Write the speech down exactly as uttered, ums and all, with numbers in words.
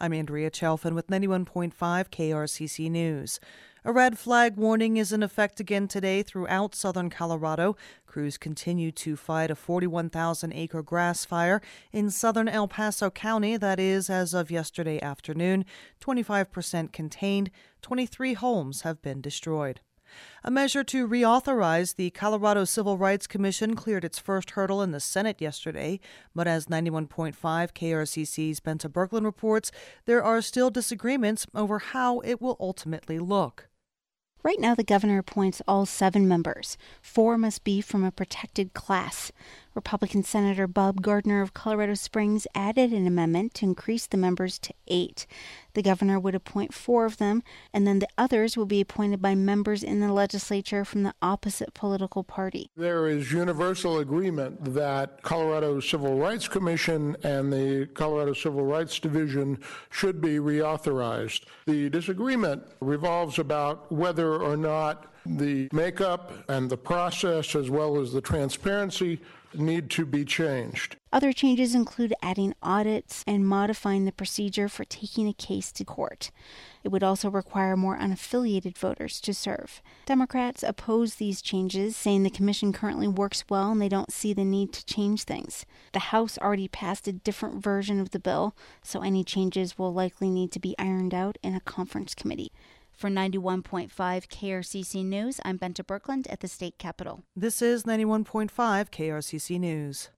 I'm Andrea Chalfin with ninety-one point five K R C C News. A red flag warning is in effect again today throughout southern Colorado. Crews continue to fight a forty-one thousand acre grass fire in southern El Paso County that is, as of yesterday afternoon, twenty-five percent contained. twenty-three homes have been destroyed. A measure to reauthorize the Colorado Civil Rights Commission cleared its first hurdle in the Senate yesterday, but as ninety-one point five K R C C's Benta Birkeland reports, there are still disagreements over how it will ultimately look. Right now, the governor appoints all seven members. Four must be from a protected class. Republican Senator Bob Gardner of Colorado Springs added an amendment to increase the members to eight. The governor would appoint four of them, and then the others will be appointed by members in the legislature from the opposite political party. There is universal agreement that Colorado Civil Rights Commission and the Colorado Civil Rights Division should be reauthorized. The disagreement revolves about whether or not the makeup and the process, as well as the transparency, need to be changed. Other changes include adding audits and modifying the procedure for taking a case to court. It would also require more unaffiliated voters to serve. Democrats oppose these changes, saying the commission currently works well and they don't see the need to change things. The House already passed a different version of the bill, so any changes will likely need to be ironed out in a conference committee. For ninety-one point five K R C C News, I'm Benta Birkeland at the state capitol. This is ninety-one point five K R C C News.